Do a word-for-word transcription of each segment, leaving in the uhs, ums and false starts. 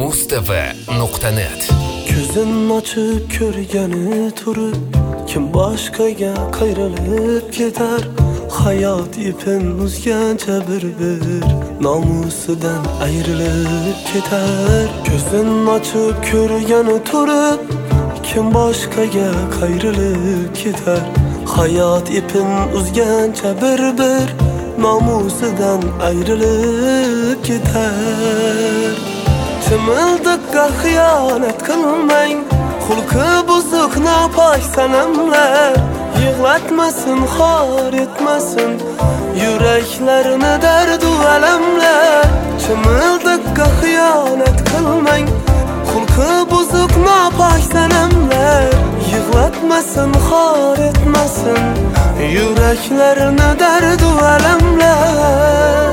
mustava nuqta net. Ko'zin ochib ko'rgani turib, kim boshqaga qayrilib ketar. Hayot ipin uzgancha bir-bir nomusidan ayrilib ketar. Ko'zin ochib ko'rgani turib, kim boshqaga qayrilib ketar. Hayot ipin uzgancha bir-bir nomusidan ayrilib ketar. Chimildiqqa xiyonat qilmang, xulqi buzuq nopoy sanamlar. Yig'latmasin, xor etmasin yuraklarini dardu alamlar. Chimildiqqa xiyonat qilmang, xulqi buzuq nopoy sanamlar. Yig'latmasin, xor etmasin yuraklarini dardu alamlar.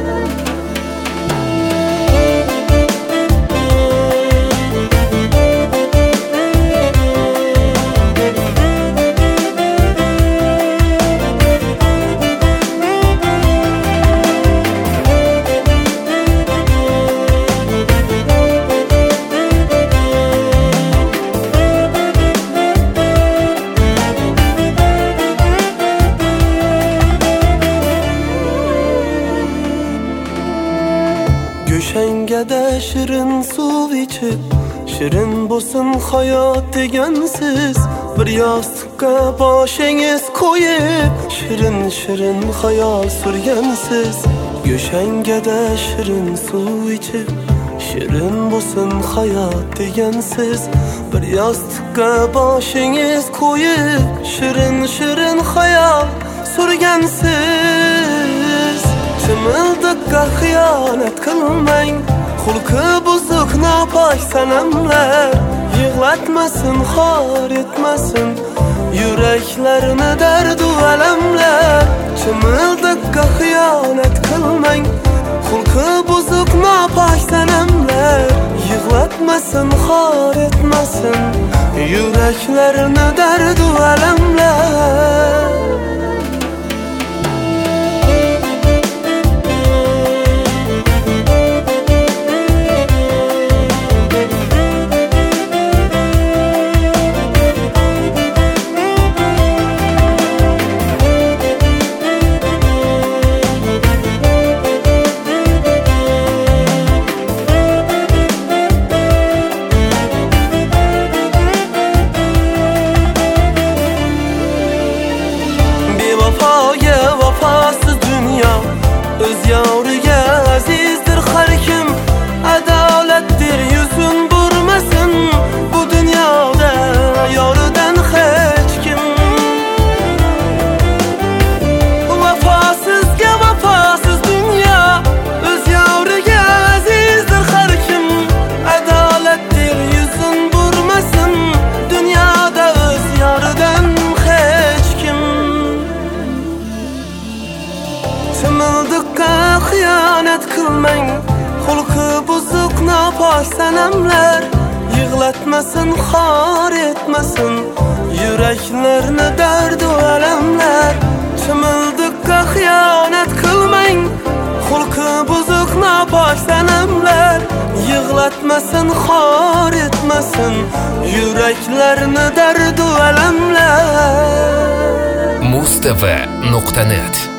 Go'shangada shirin suv ichib, shirin bo'lsin hayot degansiz. Bir yostiqqa boshingiz qo'yib, shirin-shirin xayol surgansiz. Go'shangada shirin suv ichib, shirin bo'lsin hayot degansiz. Bir yostiqqa boshingiz qo'yib, shirin-shirin xayol surgansiz. Chimildiqqa xiyonat qilmang, xulqi buzuq nopoy sanamlar. Yig'latmasin, xor etmasin yuraklarini dardu alamlar. Chimildiqqa xiyonat qilmang, xulqi buzuq nopoy sanamlar. Yig'latmasin, xor etmasin yuraklarini dardu alamlar. Vafosuz dünya öz yavriga azizdir har kim. Adolatdir yuzun burmasin bu dunyoda yoridan hech kim. Vafosizga vafosuz dünya öz yavriga azizdir har kim. Adolatdir yuzun burmasin dunyoda öz yoridan hech kim. Chimildiqqa xiyonat qilmang, xulqi buzuq nopoy sanamlar. Yig'latmasin, xor etmasin yuraklarni dardu alamlar. Chimildiqqa xiyonat qilmang, xulqi buzuq nopoy sanamlar. Yig'latmasin, xor etmasin yuraklarni dardu alamlar. mustava nuqta net